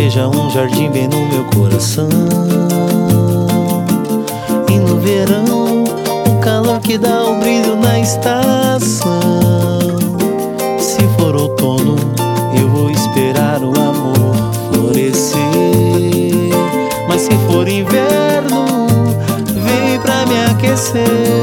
seja um jardim bem no meu coração. E no verão, o calor que dá o brilho na estação. Se for outono, eu vou esperar o amor florescer. Mas se for inverno, vem pra me aquecer.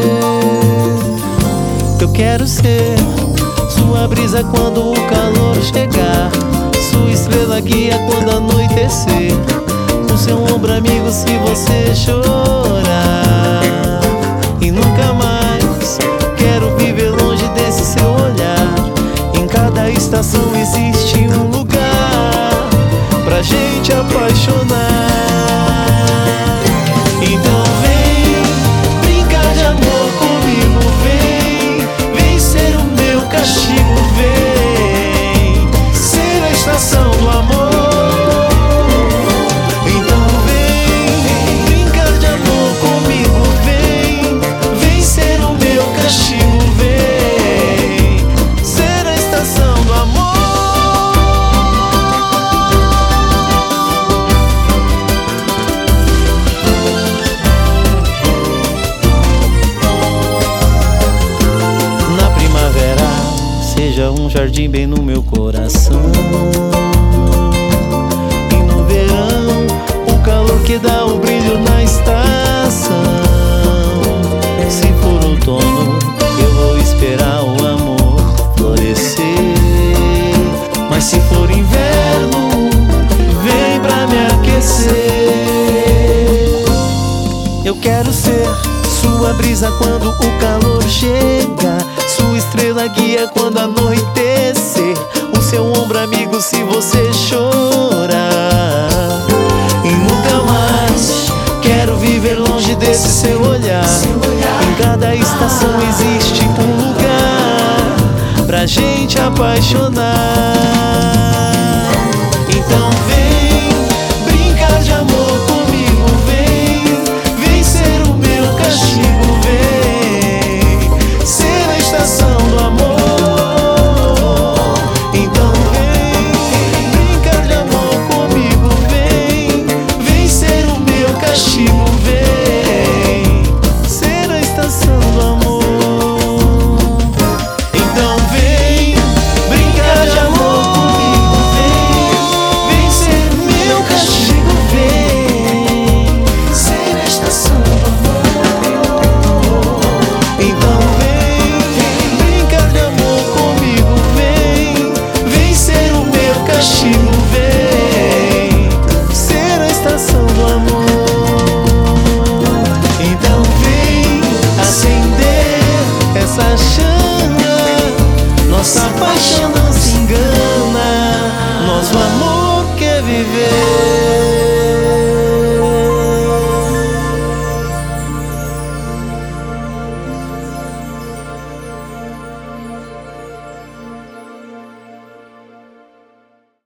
Eu quero ser sua brisa quando o calor chegar, sua estrela guia quando anoitecer, o seu ombro amigo se você chorar. E nunca mais quero viver longe desse seu olhar. Em cada estação existe um lugar pra gente apaixonar. Então vem brincar de amor comigo, vem ser o meu castigo, vem ser a estação do amor. Então vem brincar de amor comigo, vem ser o meu castigo, vem ser a estação do amor. Na primavera, seja um jardim bem no meu coração. E no verão, o calor que dá o brilho na estação. Se for outono, eu vou esperar o amor florescer. Mas se for inverno, vem pra me aquecer. Eu quero ser sua brisa quando o calor chega, sua estrela guia quando anoitecer, o seu ombro amigo se você chorar. E nunca mais quero viver longe desse seu olhar. Em cada estação existe um lugar pra gente apaixonar. Então vem